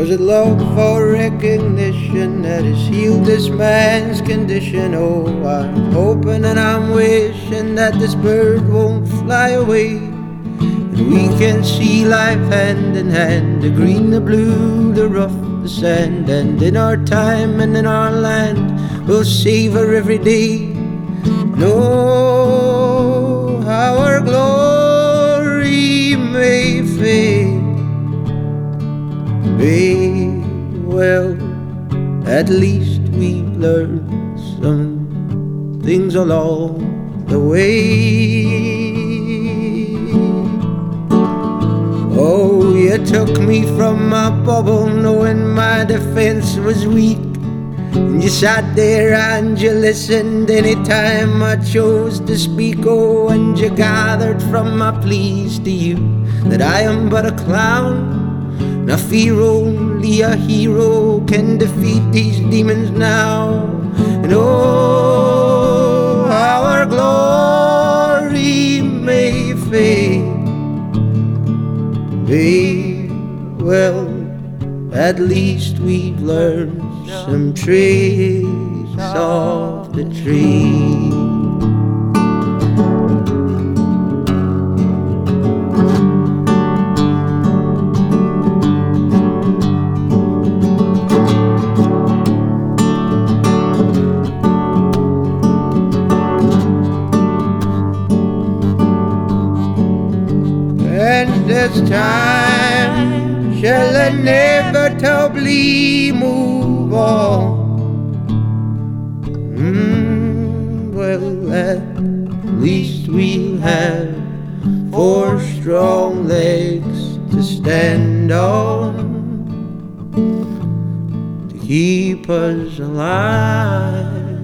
Was it love or recognition that has healed this man's condition? Oh, I'm hoping and I'm wishing that this bird won't fly away, and we can see life hand in hand, the green, the blue, the rough, the sand. And in our time and in our land, we'll savor every day. Know how our glory may fade. Well, at least we've learned some things along the way. Oh, you took me from my bubble knowing my defense was weak, and you sat there and you listened anytime I chose to speak. Oh, and you gathered from my pleas to you that I am but a clown. Now fear only a hero can defeat these demons now. And oh, how our glory may fade. Well, at least we've learned some tricks off the tree. And this time shall inevitably move on. Well, at least we'll have 4 strong legs to stand on, to keep us alive.